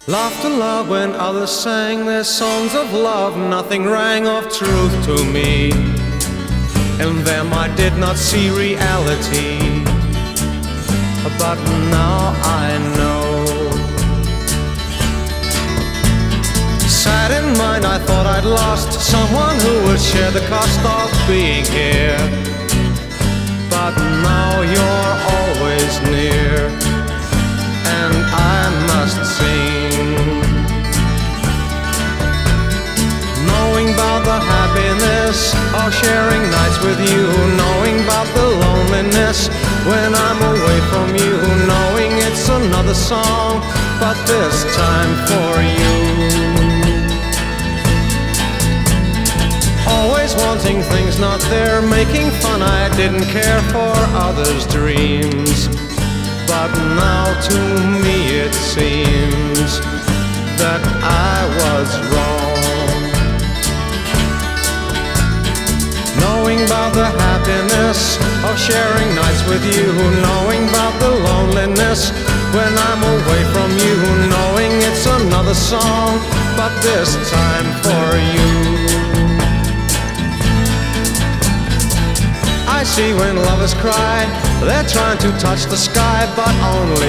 Laughed aloud when others sang their songs of love. Nothing rang of truth to me. In them I did not see reality, but now I know. Sad in mind, I thought I'd lost someone who would share the cost of being here, but now you're always near, and I must sing, knowing about the happiness of sharing nights with you, knowing about the loneliness when I'm away from you, knowing it's another song, but this time for you. Always wanting things not there, making fun, I didn't care for others' dreams, but now to me it seems that I was wrong. Knowing about the happiness of sharing nights with you, knowing about the loneliness when I'm away from you, knowing it's another song, but this time for you. I see when lovers cry, they're trying to touch the sky, but only